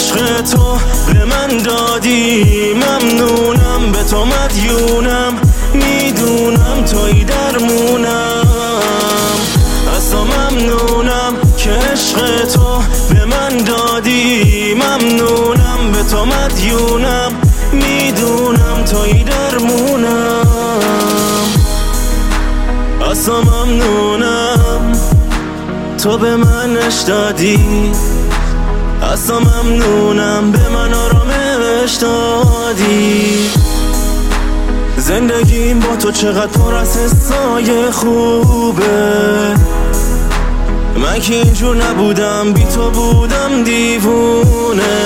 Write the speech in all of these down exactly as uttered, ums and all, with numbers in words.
عشق تو به من دادی. ممنونم به تو مدیونم، میدونم توی درمونم. از تو ممنونم که عشق تو به من دادی. ممنونم به تو مدیونم، میدونم توی درمونم. از تو ممنونم تو به من عشق دادی. از تو ممنونم به من آرامش دادی. زندگیم با تو چقدر پر از حسای خوبه. من که اینجور نبودم، بی تو بودم دیوونه.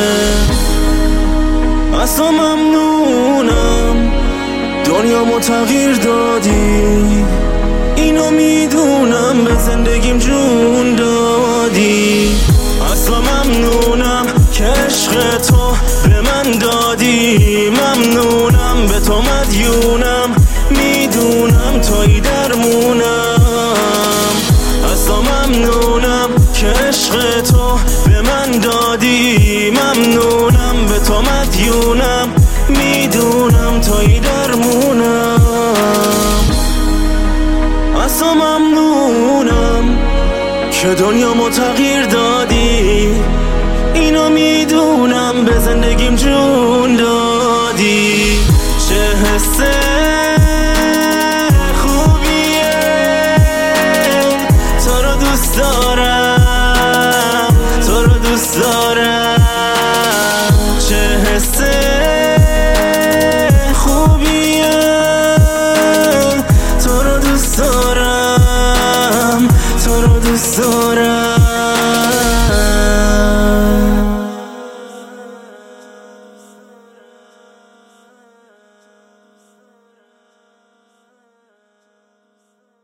از تو ممنونم دنیامو تغییر دادی. اینو میدونم به زندگیم جون دادی. از تو ممنونم که عشق تو به من دادی. ممنونم به تو مدیونم، میدونم توی درمونم. از تو ممنونم که عشق تو به من دادی. ممنونم به تو مدیونم، میدونم توی درمونم. از تو ممنونم که دنیامو تغییر دادی. اینو میدونم به زندگیم جون دادی.